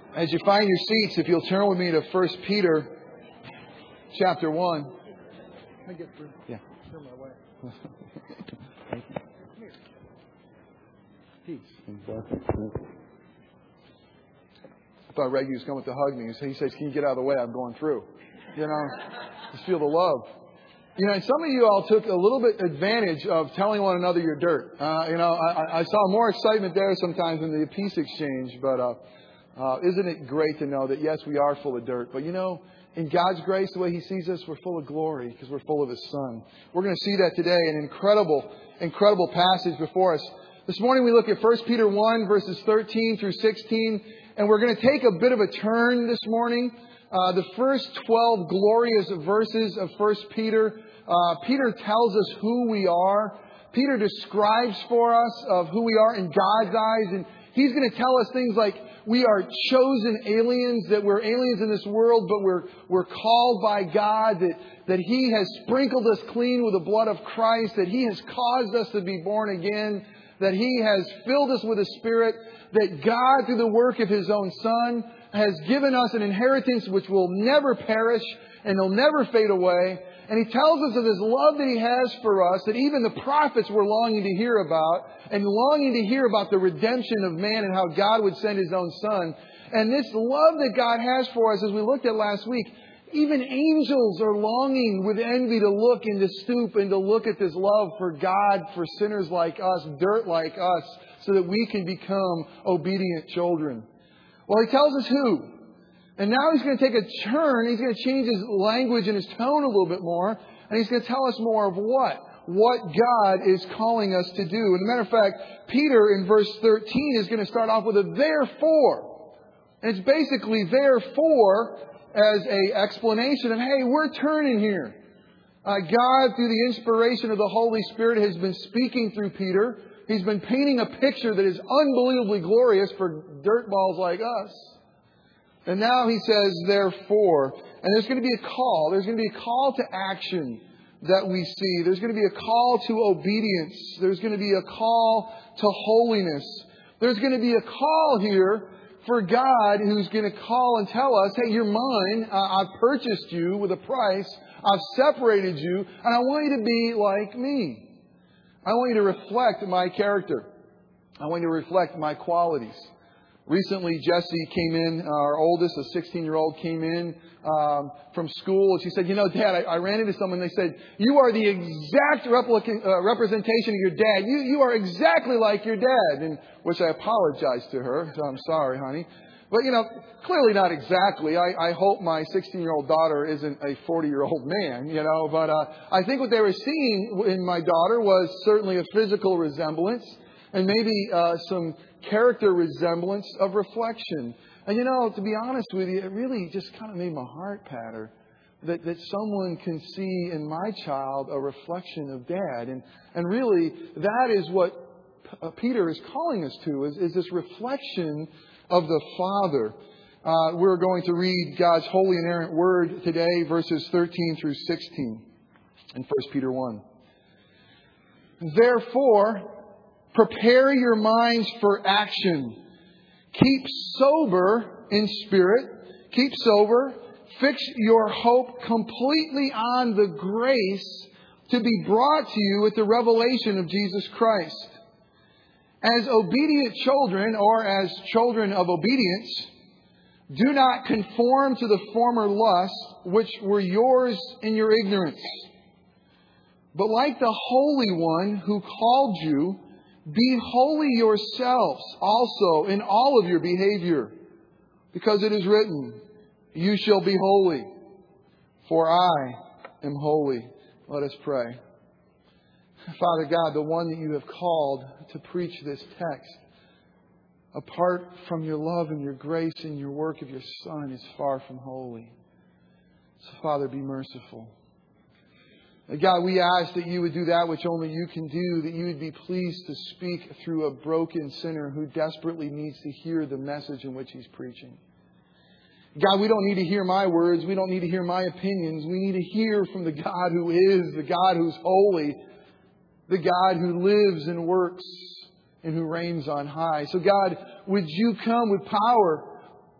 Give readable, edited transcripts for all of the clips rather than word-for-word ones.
As you find your seats, if you'll turn with me to 1 Peter chapter 1. Can I get through? Yeah. Turn my way. Thank you. Come here. Peace. I thought Reggie was coming to hug me. He says, "Can you get out of the way? I'm going through." You know, just feel the love. You know, and some of you all took a little bit advantage of telling one another you're dirt. I saw more excitement there sometimes in the peace exchange, but isn't it great to know that, yes, we are full of dirt. But, you know, in God's grace, the way He sees us, we're full of glory because we're full of His Son. We're going to see that today, an incredible passage before us. This morning we look at 1 Peter 1, verses 13 through 16, and we're going to take a bit of a turn this morning. The first 12 glorious verses of 1 Peter, Peter tells us who we are. Peter describes for us of who we are in God's eyes, and he's going to tell us things like we are chosen aliens, that we're aliens in this world, but we're called by God, that He has sprinkled us clean with the blood of Christ, that He has caused us to be born again, that He has filled us with the Spirit, that God, through the work of His own Son, has given us an inheritance which will never perish and will never fade away. And He tells us of His love that He has for us, that even the prophets were longing to hear about, and longing to hear about the redemption of man and how God would send His own Son. And this love that God has for us, as we looked at last week, even angels are longing with envy to look and to stoop and to look at this love for God, for sinners like us, dirt like us, so that we can become obedient children. Well, He tells us who. And now He's going to take a turn. He's going to change His language and His tone a little bit more. And He's going to tell us more of what God is calling us to do. And as a matter of fact, Peter in verse 13 is going to start off with a therefore. And it's basically therefore as an explanation of, hey, we're turning here. God, through the inspiration of the Holy Spirit, has been speaking through Peter. He's been painting a picture that is unbelievably glorious for dirtballs like us. And now He says, therefore, and there's going to be a call. There's going to be a call to action that we see. There's going to be a call to obedience. There's going to be a call to holiness. There's going to be a call here for God, who's going to call and tell us, hey, you're mine. I've purchased you with a price. I've separated you. And I want you to be like me. I want you to reflect my character. I want you to reflect my qualities. Recently, Jessie came in, our oldest, a 16-year-old, came in from school. And she said, you know, Dad, I ran into someone. They said, you are the exact representation of your dad. You are exactly like your dad. And which I apologized to her. So I'm sorry, honey. But, you know, clearly not exactly. I hope my 16-year-old daughter isn't a 40-year-old man, you know. But I think what they were seeing in my daughter was certainly a physical resemblance and maybe some character resemblance of reflection. And, you know, to be honest with you, it really just kind of made my heart patter that someone can see in my child a reflection of Dad. And really, that is what Peter is calling us to, is this reflection of the Father. We're going to read God's holy and inerrant Word today, verses 13 through 16 in 1 Peter 1. Therefore, prepare your minds for action. Keep sober in spirit. Keep sober. Fix your hope completely on the grace to be brought to you at the revelation of Jesus Christ. As obedient children, or as children of obedience, do not conform to the former lusts which were yours in your ignorance. But like the Holy One who called you, be holy yourselves also in all of your behavior, because it is written, you shall be holy, for I am holy. Let us pray. Father God, the one that you have called to preach this text, apart from your love and your grace and your work of your Son, is far from holy. So, Father, be merciful. God, we ask that you would do that which only you can do, that you would be pleased to speak through a broken sinner who desperately needs to hear the message in which he's preaching. God, we don't need to hear my words. We don't need to hear my opinions. We need to hear from the God who is, the God who's holy, the God who lives and works and who reigns on high. So God, would you come with power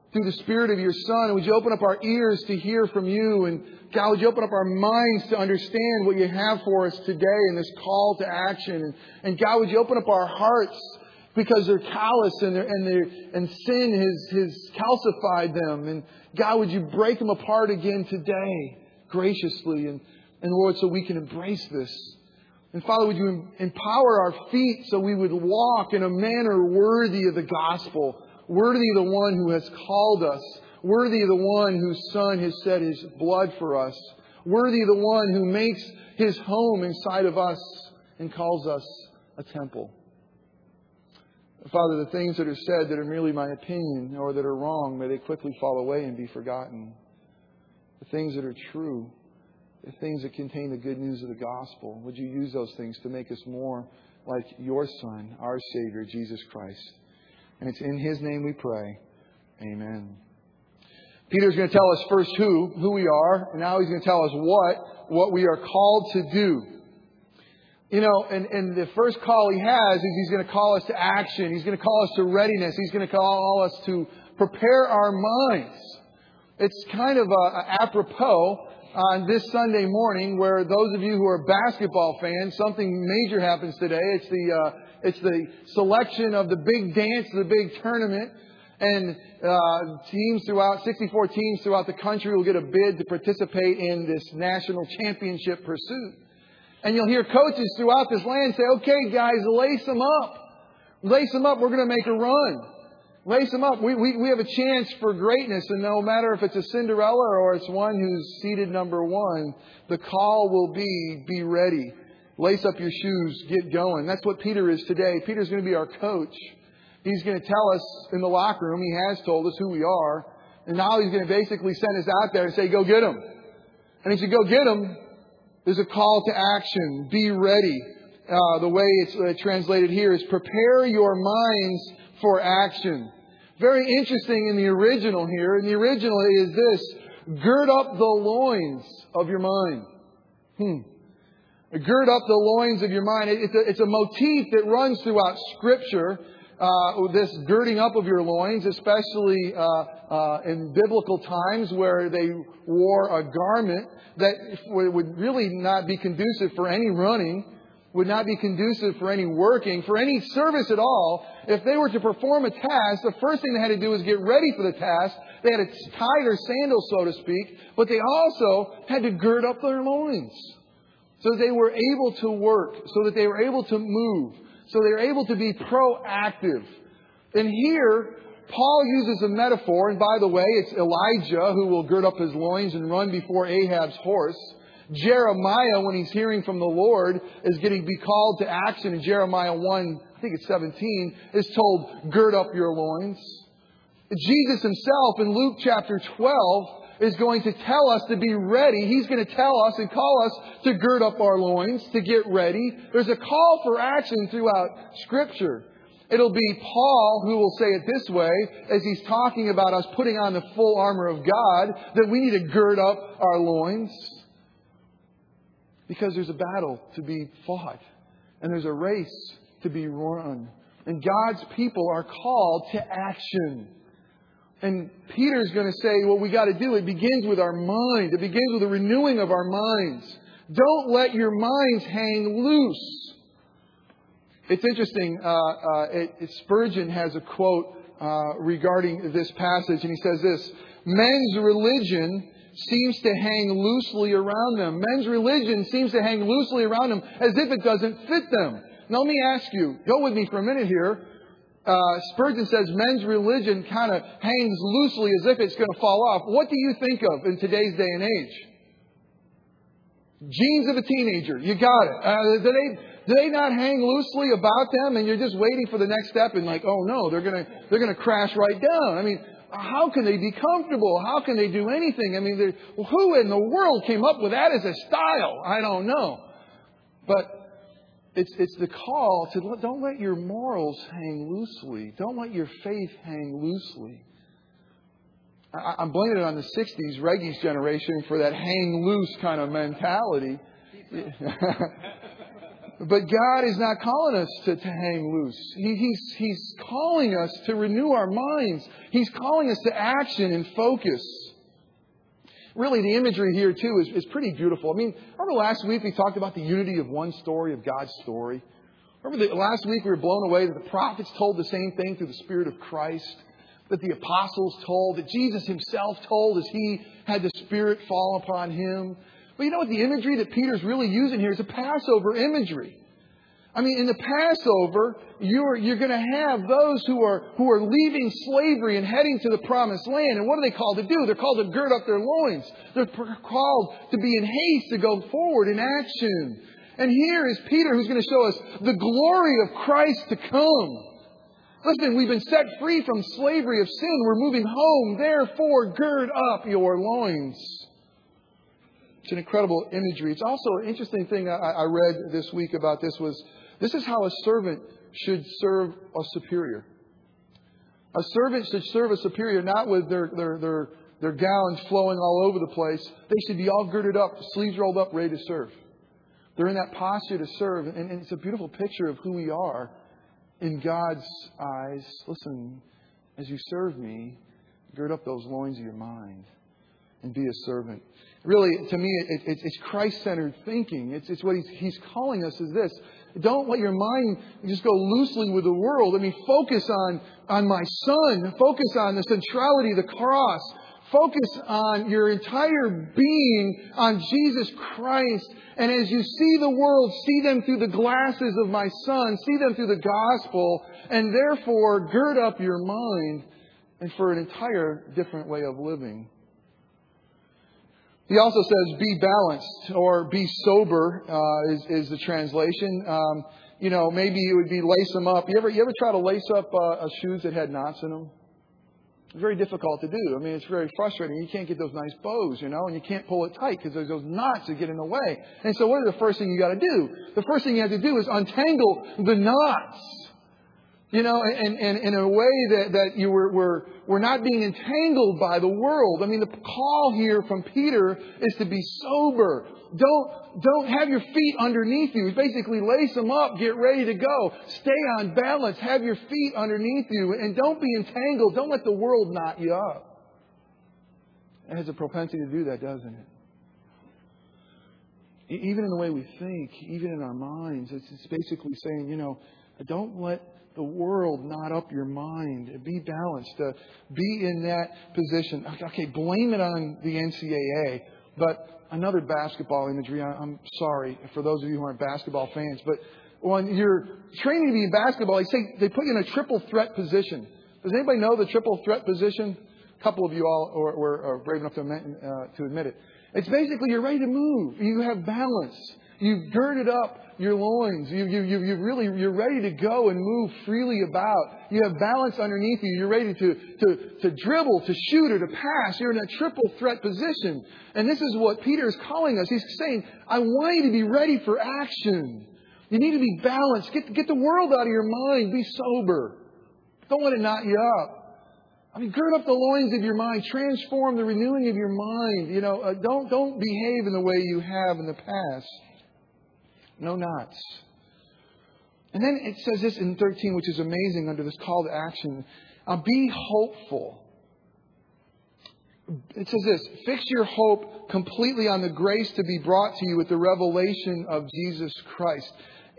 through the Spirit of your Son. And would you open up our ears to hear from you? And God, would you open up our minds to understand what you have for us today in this call to action? And God, would you open up our hearts because they're callous and sin has calcified them. And God, would you break them apart again today graciously? And Lord, so we can embrace this. And Father, would you empower our feet so we would walk in a manner worthy of the gospel, worthy of the one who has called us, worthy of the one whose Son has shed His blood for us, worthy of the one who makes His home inside of us and calls us a temple. Father, the things that are said that are merely my opinion or that are wrong, may they quickly fall away and be forgotten. The things that are true, the things that contain the good news of the gospel, would you use those things to make us more like your Son, our Savior, Jesus Christ. And it's in His name we pray. Amen. Peter's going to tell us first who we are, and now he's going to tell us what we are called to do. You know, and the first call he has is he's going to call us to action. He's going to call us to readiness. He's going to call us to prepare our minds. It's kind of apropos on this Sunday morning where those of you who are basketball fans, something major happens today. It's the selection of the big dance, the big tournament. And teams throughout, 64 teams throughout the country will get a bid to participate in this national championship pursuit. And you'll hear coaches throughout this land say, okay, guys, lace them up. Lace them up. We're going to make a run. Lace them up. We have a chance for greatness. And no matter if it's a Cinderella or it's one who's seated number one, the call will be ready. Lace up your shoes. Get going. That's what Peter is today. Peter's going to be our coach. He's going to tell us in the locker room. He has told us who we are. And now he's going to basically send us out there and say, go get them. And he said, go get them. There's a call to action. Be ready. The way it's translated here is prepare your minds for action. Very interesting in the original here. In the original is this: gird up the loins of your mind. Gird up the loins of your mind. It's a motif that runs throughout Scripture. This girding up of your loins, especially in biblical times where they wore a garment that would really not be conducive for any running, would not be conducive for any working, for any service at all. If they were to perform a task, the first thing they had to do was get ready for the task. They had to tie their sandals, so to speak, but they also had to gird up their loins so that they were able to work, so that they were able to move, so they were able to be proactive. And here, Paul uses a metaphor, and by the way, it's Elijah who will gird up his loins and run before Ahab's horse. Jeremiah, when he's hearing from the Lord, is getting be called to action. In Jeremiah 1, I think it's 17, is told, gird up your loins. Jesus himself in Luke chapter 12 is going to tell us to be ready. He's going to tell us and call us to gird up our loins, to get ready. There's a call for action throughout Scripture. It'll be Paul who will say it this way as he's talking about us putting on the full armor of God, that we need to gird up our loins. Because there's a battle to be fought. And there's a race to be run. And God's people are called to action. And Peter's going to say what we got to do. It begins with our mind. It begins with the renewing of our minds. Don't let your minds hang loose. It's interesting. Spurgeon has a quote regarding this passage. And he says this: men's religion seems to hang loosely around them. Men's religion seems to hang loosely around them as if it doesn't fit them. Now let me ask you, go with me for a minute here. Spurgeon says men's religion kind of hangs loosely as if it's going to fall off. What do you think of in today's day and age? Jeans of a teenager. You got it. Do they not hang loosely about them and you're just waiting for the next step and like, oh no, they're going to crash right down. I mean, how can they be comfortable? How can they do anything? I mean, who in the world came up with that as a style? I don't know. But it's the call to don't let your morals hang loosely. Don't let your faith hang loosely. I'm blaming it on the 60s Reggie's generation for that hang loose kind of mentality. But God is not calling us to hang loose. He's calling us to renew our minds. He's calling us to action and focus. Really, the imagery here, too, is pretty beautiful. I mean, remember last week we talked about the unity of one story, of God's story? Remember last week we were blown away that the prophets told the same thing through the Spirit of Christ, that the apostles told, that Jesus Himself told as He had the Spirit fall upon Him. But you know what? The imagery that Peter's really using here is a Passover imagery. I mean, in the Passover, you're going to have those who are leaving slavery and heading to the Promised Land. And what are they called to do? They're called to gird up their loins. They're called to be in haste to go forward in action. And here is Peter who's going to show us the glory of Christ to come. Listen, we've been set free from slavery of sin. We're moving home. Therefore, gird up your loins. It's an incredible imagery. It's also an interesting thing I read this week about this is how a servant should serve a superior. A servant should serve a superior not with their gowns flowing all over the place. They should be all girded up, sleeves rolled up, ready to serve. They're in that posture to serve. And it's a beautiful picture of who we are in God's eyes. Listen, as you serve me, gird up those loins of your mind and be a servant. Really, to me, it's Christ-centered thinking. It's what He's calling us is this. Don't let your mind just go loosely with the world. I mean, focus on my Son. Focus on the centrality of the cross. Focus on your entire being on Jesus Christ. And as you see the world, see them through the glasses of my Son. See them through the gospel. And therefore, gird up your mind and for an entire different way of living. He also says, be balanced or be sober is the translation. Maybe it would be lace them up. You ever try to lace up shoes that had knots in them? It's very difficult to do. I mean, it's very frustrating. You can't get those nice bows, and you can't pull it tight because there's those knots that get in the way. And so what is the first thing you got to do? The first thing you have to do is untangle the knots. And in a way that we're not being entangled by the world. I mean, the call here from Peter is to be sober. Don't have your feet underneath you. Basically, lace them up. Get ready to go. Stay on balance. Have your feet underneath you. And don't be entangled. Don't let the world knot you up. It has a propensity to do that, doesn't it? Even in the way we think, even in our minds, it's basically saying, don't let the world knot up your mind. Be balanced. Be in that position. Okay, blame it on the NCAA. But another basketball imagery. I'm sorry for those of you who aren't basketball fans. But when you're training to be in basketball, they put you in a triple threat position. Does anybody know the triple threat position? A couple of you all were brave enough to admit it. It's basically you're ready to move. You have balance. You've girded up your loins. You're ready to go and move freely about. You have balance underneath you. You're ready to dribble, to shoot, or to pass. You're in a triple threat position. And this is what Peter is calling us. He's saying, I want you to be ready for action. You need to be balanced. Get the world out of your mind. Be sober. Don't let it knot you up. I mean, gird up the loins of your mind. Transform the renewing of your mind. Don't behave in the way you have in the past. No knots. And then it says this in 13, which is amazing under this call to action. Be hopeful. It says this, fix your hope completely on the grace to be brought to you with the revelation of Jesus Christ.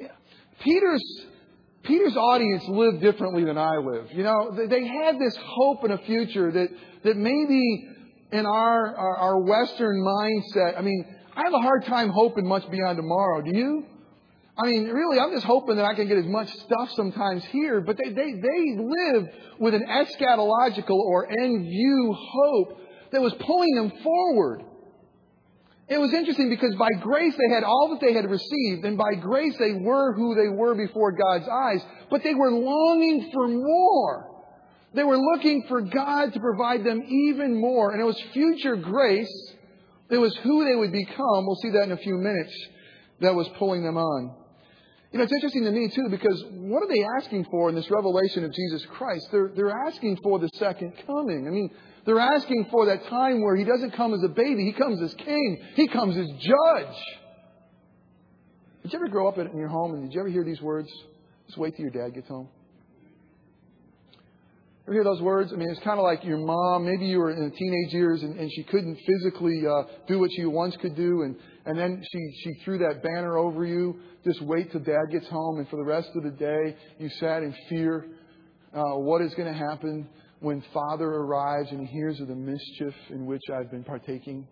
Peter's audience lived differently than I live. They had this hope in a future that maybe in our Western mindset, I have a hard time hoping much beyond tomorrow. Do you? Really, I'm just hoping that I can get as much stuff sometimes here. But they live with an eschatological or end view hope that was pulling them forward. It was interesting because by grace they had all that they had received. And by grace they were who they were before God's eyes. But they were longing for more. They were looking for God to provide them even more. And it was future grace. It was who they would become. We'll see that in a few minutes. That was pulling them on. It's interesting to me too, because what are they asking for in this revelation of Jesus Christ? They're asking for the second coming. They're asking for that time where He doesn't come as a baby. He comes as King. He comes as Judge. Did you ever grow up in your home and did you ever hear these words? Just wait till your dad gets home. Ever hear those words? I mean, it's kind of like your mom. Maybe you were in the teenage years and she couldn't physically do what she once could do. And then she threw that banner over you. Just wait till dad gets home. And for the rest of the day, you sat in fear. What is going to happen when father arrives and he hears of the mischief in which I've been partaking?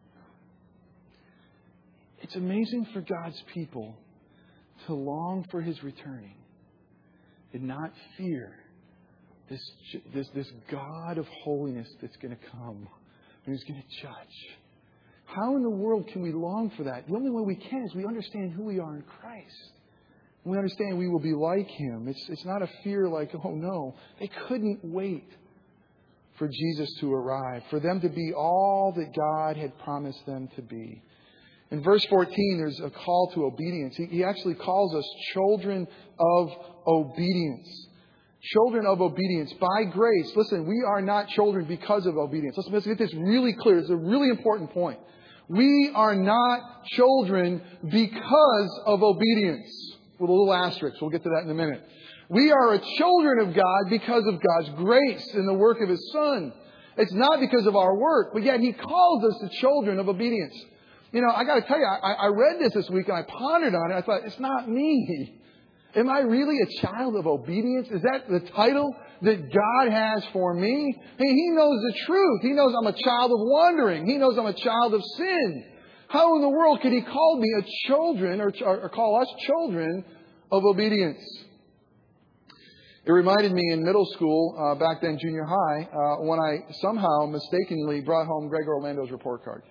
It's amazing for God's people to long for His returning and not fear this God of holiness that's going to come and He's going to judge. How in the world can we long for that? The only way we can is we understand who we are in Christ. We understand we will be like Him. It's not a fear like, oh no, they couldn't wait for Jesus to arrive, for them to be all that God had promised them to be. In verse 14, there's a call to obedience. He actually calls us children of obedience. Children of obedience by grace. Listen, we are not children because of obedience. Let's get this really clear. It's a really important point. We are not children because of obedience. With a little asterisk. We'll get to that in a minute. We are children of God because of God's grace in the work of His Son. It's not because of our work, but yet He calls us the children of obedience. You know, I got to tell you, I read this week and I pondered on it. I thought, it's not me. Am I really a child of obedience? Is that the title that God has for me? I mean, He knows the truth. He knows I'm a child of wandering. He knows I'm a child of sin. How in the world could He call me a children or call us children of obedience? It reminded me in middle school, back then junior high, when I somehow mistakenly brought home Greg Orlando's report card.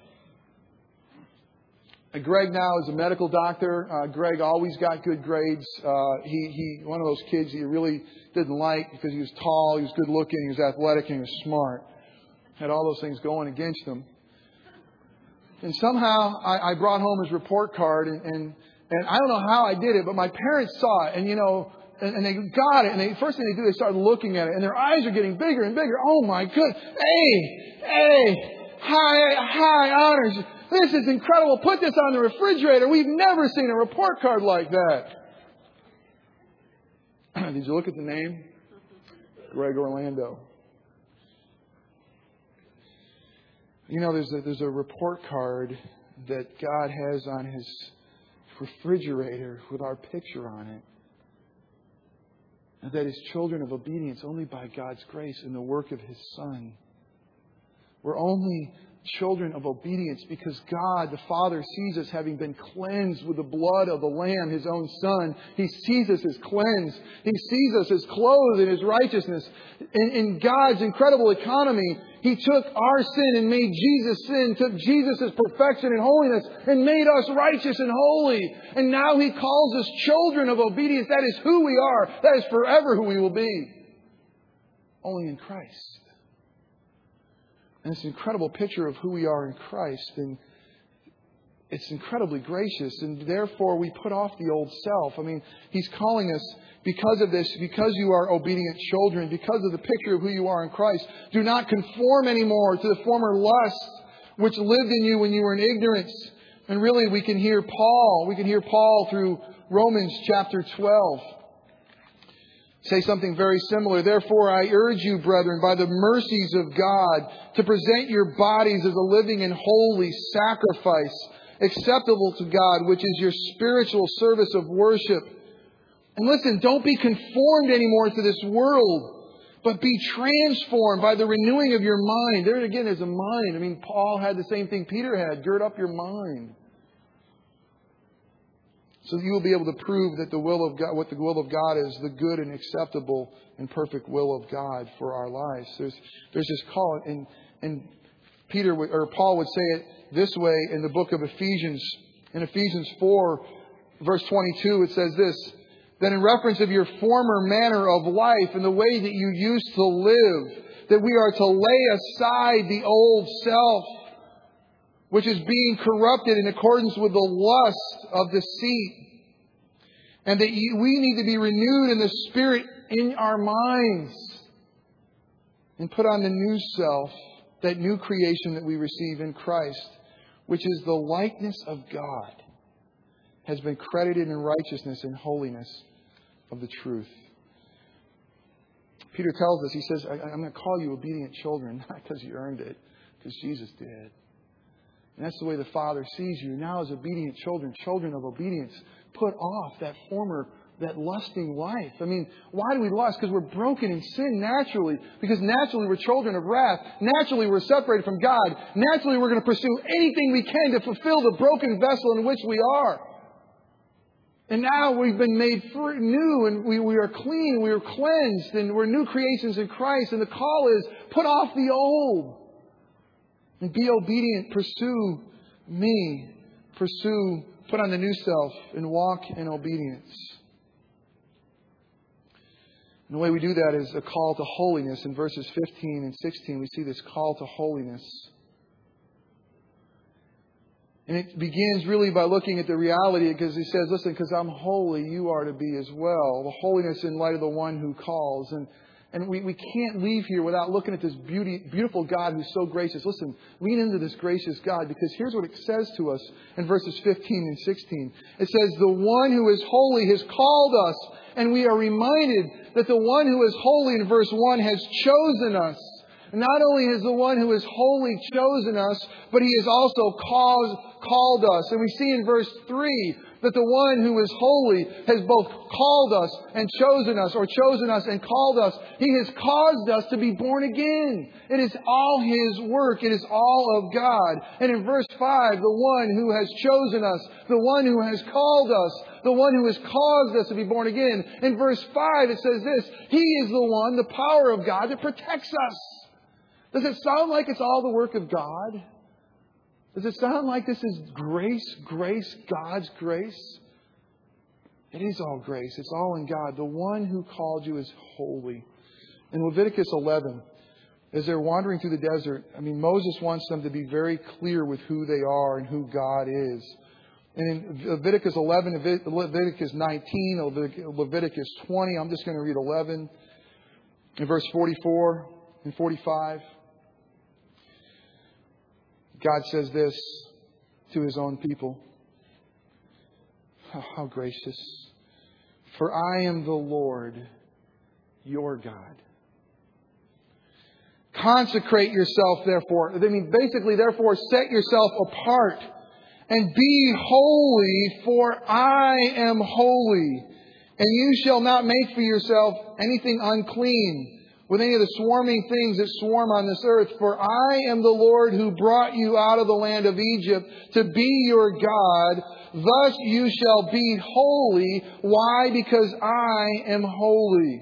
Greg now is a medical doctor. Greg always got good grades. He one of those kids you really didn't like because he was tall, he was good looking, he was athletic, and he was smart. Had all those things going against him. And somehow I brought home his report card, and I don't know how I did it, but my parents saw it, and you know, and they got it, and the first thing they do, they started looking at it, and their eyes are getting bigger and bigger. Oh my goodness! Hey, high honors. This is incredible. Put this on the refrigerator. We've never seen a report card like that. Did you look at the name? Greg Orlando. You know, there's a report card that God has on His refrigerator with our picture on it. And that is children of obedience only by God's grace and the work of His Son. We're only children of obedience because God, the Father, sees us having been cleansed with the blood of the Lamb, His own Son. He sees us as cleansed. He sees us as clothed in His righteousness. In God's incredible economy, He took our sin and made Jesus sin, took Jesus' perfection and holiness and made us righteous and holy. And now He calls us children of obedience. That is who we are. That is forever who we will be. Only in Christ. And it's an incredible picture of who we are in Christ. And it's incredibly gracious. And therefore, we put off the old self. I mean, He's calling us because of this, because you are obedient children, because of the picture of who you are in Christ. Do not conform anymore to the former lusts which lived in you when you were in ignorance. And really, we can hear Paul. We can hear Paul through Romans chapter 12. Say something very similar. Therefore, I urge you, brethren, by the mercies of God, to present your bodies as a living and holy sacrifice, acceptable to God, which is your spiritual service of worship. And listen, don't be conformed anymore to this world, but be transformed by the renewing of your mind. There again is a mind. I mean, Paul had the same thing Peter had. Gird up your mind. So that you will be able to prove that the will of God, what the will of God is, the good and acceptable and perfect will of God for our lives. There's this call, and Paul would say it this way in the book of Ephesians. In Ephesians 4, verse 22, it says this: that in reference of your former manner of life and the way that you used to live, that we are to lay aside the old self, which is being corrupted in accordance with the lust of deceit. And that we need to be renewed in the Spirit in our minds. And put on the new self, that new creation that we receive in Christ, which is the likeness of God, has been credited in righteousness and holiness of the truth. Peter tells us, he says, I'm going to call you obedient children, not because you earned it, because Jesus did. And that's the way the Father sees you. Now as obedient children, children of obedience, put off that lusting life. I mean, why do we lust? Because we're broken in sin naturally. Because naturally we're children of wrath. Naturally we're separated from God. Naturally we're going to pursue anything we can to fulfill the broken vessel in which we are. And now we've been made new, and we are clean, we are cleansed, and we're new creations in Christ. And the call is, put off the old. And be obedient. Pursue me. Put on the new self and walk in obedience. And the way we do that is a call to holiness. In verses 15 and 16, we see this call to holiness. And it begins really by looking at the reality, because he says, listen, because I'm holy, you are to be as well. The holiness in light of the one who calls. And we can't leave here without looking at this beautiful God who's so gracious. Listen, lean into this gracious God, because here's what it says to us in verses 15 and 16. It says, the one who is holy has called us, and we are reminded that the one who is holy in verse 1 has chosen us. And not only has the one who is holy chosen us, but He has also called us. And we see in verse 3 that the one who is holy has both called us and chosen us, or chosen us and called us. He has caused us to be born again. It is all His work. It is all of God. And in verse 5, the one who has chosen us, the one who has called us, the one who has caused us to be born again. In verse 5, it says this, He is the one, the power of God, that protects us. Does it sound like it's all the work of God? Does it sound like this is grace, God's grace? It is all grace. It's all in God. The one who called you is holy. In Leviticus 11, as they're wandering through the desert, Moses wants them to be very clear with who they are and who God is. And in Leviticus 11, Leviticus 19, Leviticus 20, I'm just going to read 11, in verse 44 and 45. God says this to His own people. Oh, how gracious. For I am the Lord, your God. Consecrate yourself, therefore. Basically, therefore, set yourself apart and be holy, for I am holy. And you shall not make for yourself anything unclean with any of the swarming things that swarm on this earth. For I am the Lord who brought you out of the land of Egypt to be your God. Thus you shall be holy. Why? Because I am holy.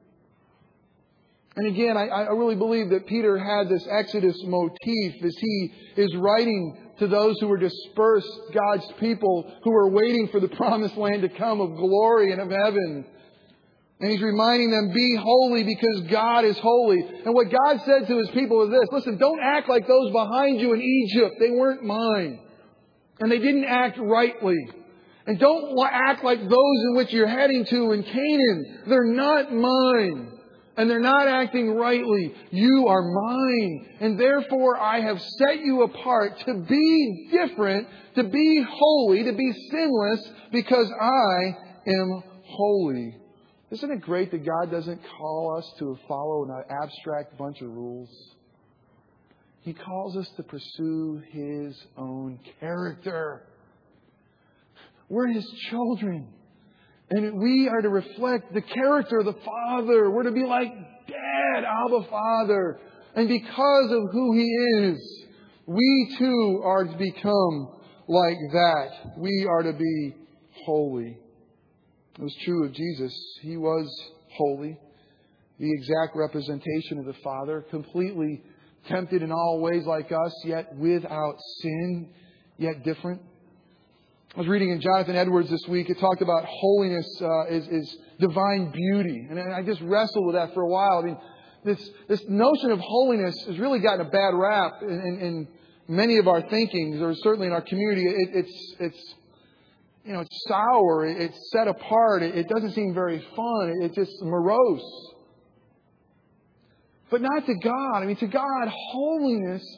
And again, I really believe that Peter had this Exodus motif as he is writing to those who were dispersed, God's people who were waiting for the promised land to come of glory and of heaven. And He's reminding them, be holy because God is holy. And what God said to His people is this, listen, don't act like those behind you in Egypt. They weren't mine. And they didn't act rightly. And don't act like those in which you're heading to in Canaan. They're not mine. And they're not acting rightly. You are mine. And therefore I have set you apart to be different, to be holy, to be sinless, because I am holy. Isn't it great that God doesn't call us to follow an abstract bunch of rules? He calls us to pursue His own character. We're His children. And we are to reflect the character of the Father. We're to be like Dad, Abba Father. And because of who He is, we too are to become like that. We are to be holy. It was true of Jesus. He was holy, the exact representation of the Father, completely tempted in all ways like us, yet without sin, yet different. I was reading in Jonathan Edwards this week. It talked about holiness is divine beauty. And I just wrestled with that for a while. This notion of holiness has really gotten a bad rap in many of our thinkings, or certainly in our community. It's sour. It's set apart. It doesn't seem very fun. It's just morose. But not to God. To God, holiness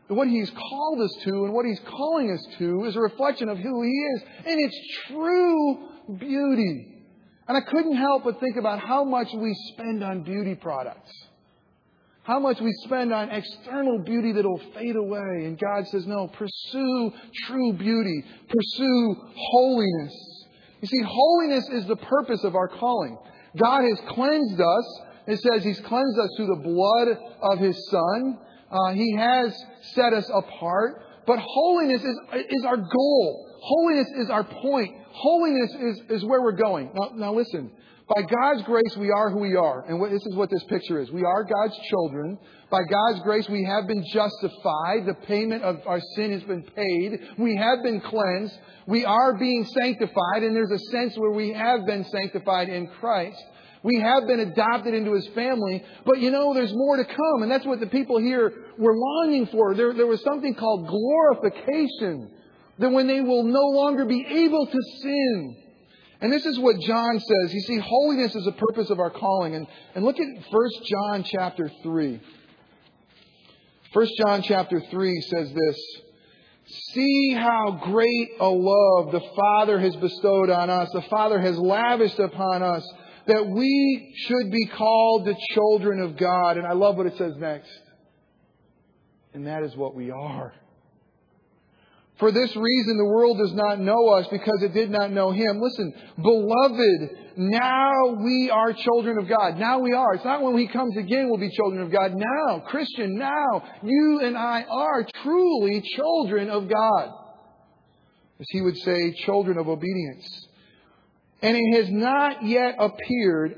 what He's called us to and what He's calling us to is a reflection of who He is. And it's true beauty. And I couldn't help but think about how much we spend on beauty products. How much we spend on external beauty that will fade away. And God says, no, pursue true beauty. Pursue holiness. You see, holiness is the purpose of our calling. God has cleansed us. It says He's cleansed us through the blood of His Son. He has set us apart. But holiness is our goal. Holiness is our point. Holiness is where we're going. Now listen. By God's grace, we are who we are. And this is what this picture is. We are God's children. By God's grace, we have been justified. The payment of our sin has been paid. We have been cleansed. We are being sanctified. And there's a sense where we have been sanctified in Christ. We have been adopted into His family. But there's more to come. And that's what the people here were longing for. There was something called glorification. That when they will no longer be able to sin. And this is what John says. You see, holiness is the purpose of our calling. And look at 1 John chapter 3. 1 John chapter 3 says this. See how great a love the Father has bestowed on us. The Father has lavished upon us that we should be called the children of God. And I love what it says next. And that is what we are. For this reason, the world does not know us because it did not know Him. Listen, beloved, now we are children of God. Now we are. It's not when He comes again we'll be children of God. Now, Christian, now you and I are truly children of God. As He would say, children of obedience. And it has not yet appeared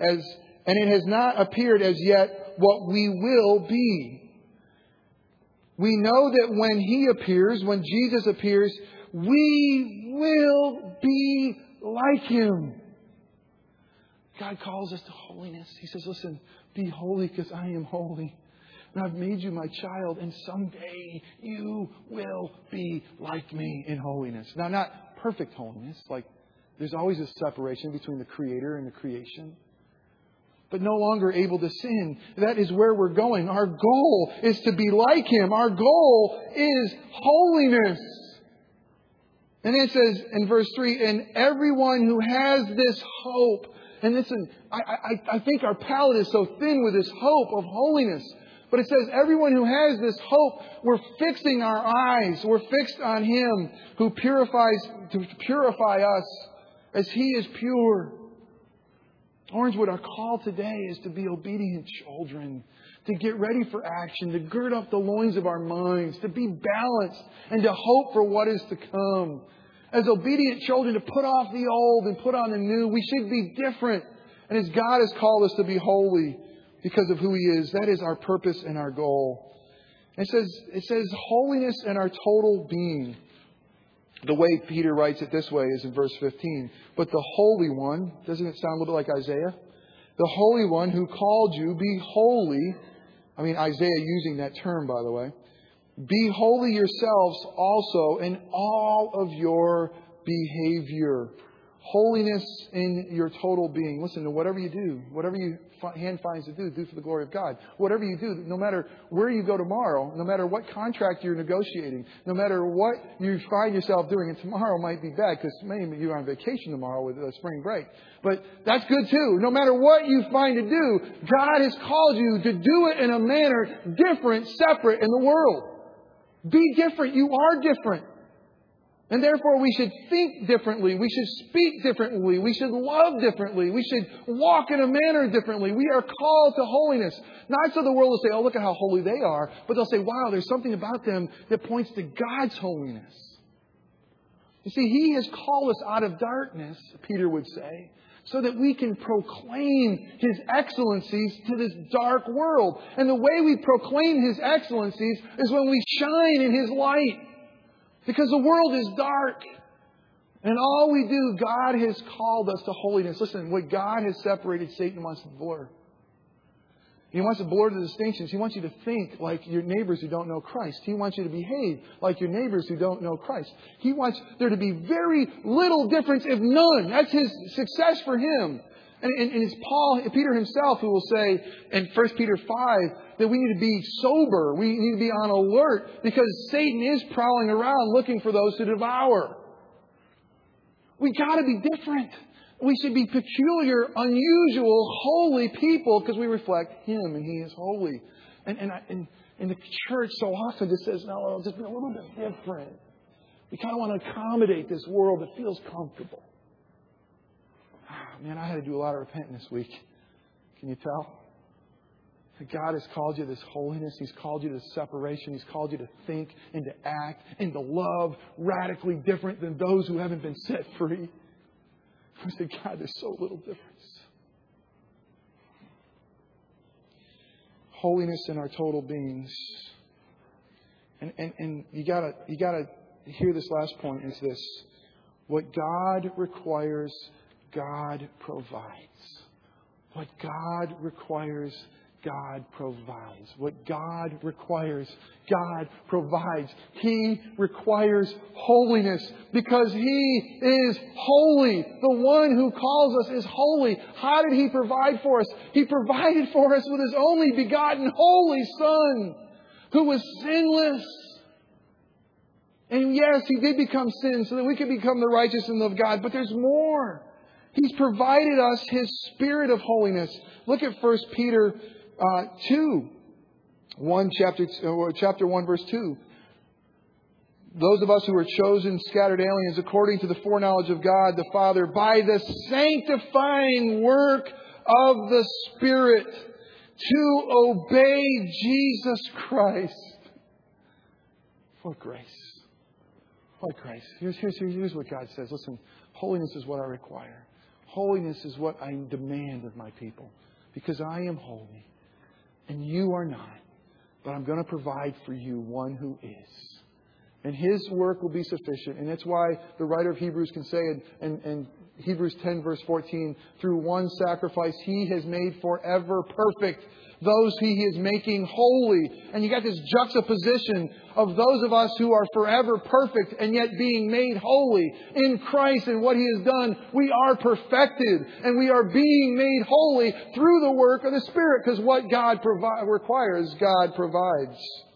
as yet what we will be. We know that when He appears, when Jesus appears, we will be like Him. God calls us to holiness. He says, listen, be holy because I am holy. And I've made you my child. And someday you will be like me in holiness. Now, not perfect holiness. Like there's always a separation between the Creator and the creation. But no longer able to sin. That is where we're going. Our goal is to be like Him. Our goal is holiness. And then it says in verse 3, and everyone who has this hope. And listen, I think our palate is so thin with this hope of holiness. But it says everyone who has this hope, we're fixing our eyes. We're fixed on Him who to purify us as He is pure. Orangewood, our call today is to be obedient children, to get ready for action, to gird up the loins of our minds, to be balanced, and to hope for what is to come. As obedient children, to put off the old and put on the new. We should be different. And as God has called us to be holy because of who He is, that is our purpose and our goal. And it says holiness and our total being. The way Peter writes it this way is in verse 15. But the Holy One, doesn't it sound a little like Isaiah? The Holy One who called you, be holy. I mean, Isaiah using that term, by the way. Be holy yourselves also in all of your behavior. Holiness in your total being. Listen, to whatever you do, whatever your hand finds to do for the glory of God. Whatever you do, no matter where you go tomorrow, no matter what contract you're negotiating, no matter what you find yourself doing, and tomorrow might be bad because many of you are on vacation tomorrow with spring break. But that's good too. No matter what you find to do, God has called you to do it in a manner different, separate in the world. Be different. You are different. And therefore we should think differently. We should speak differently. We should love differently. We should walk in a manner differently. We are called to holiness. Not so the world will say, oh, look at how holy they are. But they'll say, wow, there's something about them that points to God's holiness. You see, He has called us out of darkness, Peter would say, so that we can proclaim His excellencies to this dark world. And the way we proclaim His excellencies is when we shine in His light. Because the world is dark. And all we do, God has called us to holiness. Listen, what God has separated, Satan wants to blur. He wants to blur the distinctions. He wants you to think like your neighbors who don't know Christ. He wants you to behave like your neighbors who don't know Christ. He wants there to be very little difference, if none. That's His success for Him. And it's Peter himself who will say in 1 Peter 5 that we need to be sober. We need to be on alert because Satan is prowling around looking for those to devour. We got to be different. We should be peculiar, unusual, holy people because we reflect Him and He is holy. And the church so often just says, no, it'll just be a little bit different. We kind of want to accommodate this world that feels comfortable. Man, I had to do a lot of repenting this week. Can you tell? God has called you to this holiness. He's called you to this separation. He's called you to think and to act and to love radically different than those who haven't been set free. I said, God, there's so little difference. Holiness in our total beings. And you gotta hear this last point is this. What God requires, God provides. What God requires, God provides. What God requires, God provides. He requires holiness because He is holy. The one who calls us is holy. How did He provide for us? He provided for us with His only begotten holy Son who was sinless. And yes, He did become sin so that we could become the righteousness of God. But there's more. He's provided us His Spirit of holiness. Look at 1 Peter 2. Chapter 1, verse 2. Those of us who are chosen, scattered aliens, according to the foreknowledge of God the Father, by the sanctifying work of the Spirit, to obey Jesus Christ. What grace. What grace. Here's what God says. Listen, holiness is what I require. Holiness is what I demand of my people. Because I am holy. And you are not. But I'm going to provide for you one who is. And His work will be sufficient. And that's why the writer of Hebrews can say in Hebrews 10 verse 14, through one sacrifice He has made forever perfect those He is making holy. And you got this juxtaposition of those of us who are forever perfect and yet being made holy in Christ and what He has done. We are perfected and we are being made holy through the work of the Spirit because what God requires, God provides.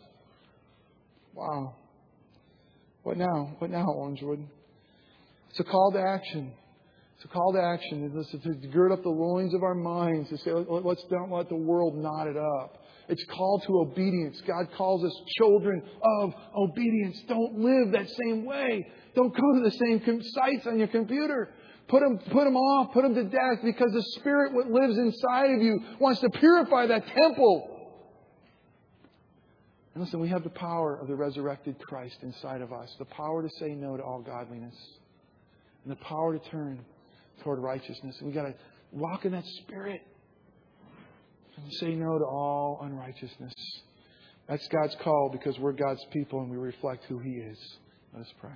Wow. What now? What now, Orangewood? It's a call to action. It's a call to action. It's to gird up the loins of our minds. To say, let's not let the world knot it up. It's called to obedience. God calls us children of obedience. Don't live that same way. Don't go to the same sites on your computer. Put them off. Put them to death because the Spirit what lives inside of you wants to purify that temple. And listen, we have the power of the resurrected Christ inside of us. The power to say no to all godliness. And the power to turn toward righteousness. And we've got to walk in that Spirit. And say no to all unrighteousness. That's God's call because we're God's people and we reflect who He is. Let us pray.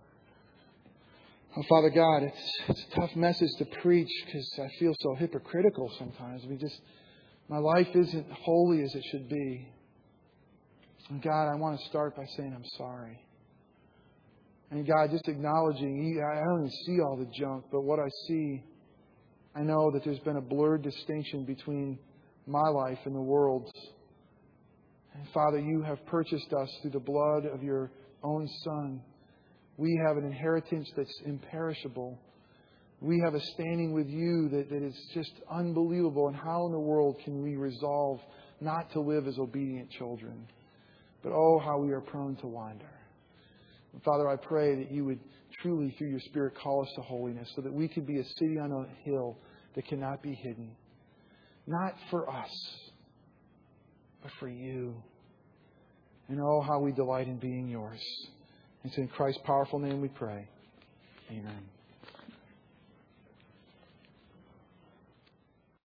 Oh, Father God, it's a tough message to preach because I feel so hypocritical sometimes. My life isn't holy as it should be. And God, I want to start by saying I'm sorry. And God, just acknowledging, I don't even see all the junk, but what I see, I know that there's been a blurred distinction between my life and the world's. And Father, You have purchased us through the blood of Your own Son. We have an inheritance that's imperishable. We have a standing with You that is just unbelievable. And how in the world can we resolve not to live as obedient children? But oh, how we are prone to wander. And Father, I pray that You would truly, through Your Spirit, call us to holiness so that we could be a city on a hill that cannot be hidden. Not for us, but for You. And oh, how we delight in being Yours. It's in Christ's powerful name we pray. Amen.